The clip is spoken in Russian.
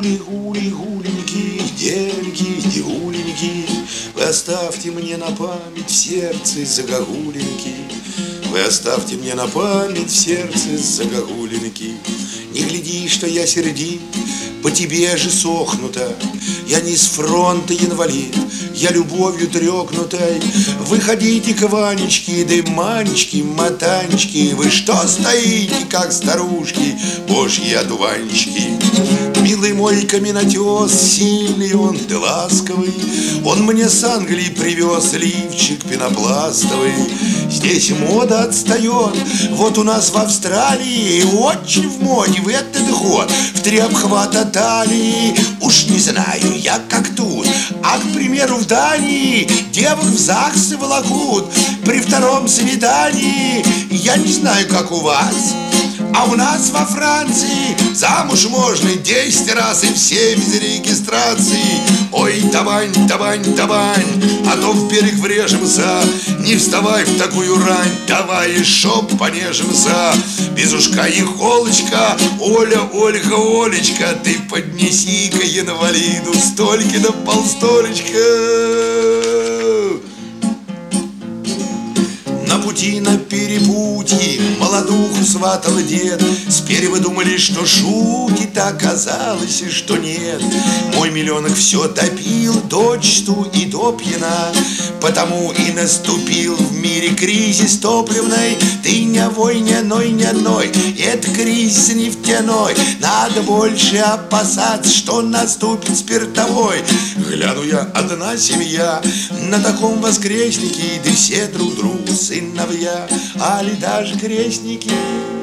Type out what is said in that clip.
гули-гуленьки, девоньки, девуленьки, вы оставьте мне на память в сердце загогулинки. Вы оставьте мне на память в сердце загогулинки. Не гляди, что я сердит, по тебе же сохнута. Я не с фронта инвалид, я любовью трёкнутой. Выходите к Ванечке, да манечки, матанечки. Вы что стоите, как старушки, божьи одуванчики? Милый мой каменотес, сильный он да ласковый, он мне с Англии привез лифчик пенопластовый. Здесь мода отстает, вот у нас в Австралии очень в моде в этот год в 3 обхвата талии. Уж не знаю я, как тут, а, к примеру, в Дании девок в ЗАГСы волокут при 2-м свидании. Я не знаю, как у вас, а у нас во Франции замуж можно 10 раз и все без регистрации. Ой, давань, давань, давань, а то в берег врежемся. Не вставай в такую рань, давай еще понежимся. Без ушка и холочка, Оля, Ольга, Олечка, ты поднеси-ка инвалиду стольки да полстолечка. На пути, на перепутье молодуху сватал дед. Сперва вы думали, что шутит, а оказалось, что нет. Мой миллионок все допил дочту и до пьяна, потому и наступил в мире кризис топливный. Ты не вой, не ной, не ной, это кризис нефтяной. Надо больше опасаться, что наступит спиртовой. Гляну я, одна семья на таком воскреснике, да все друг другу сыновья, али даже крестники.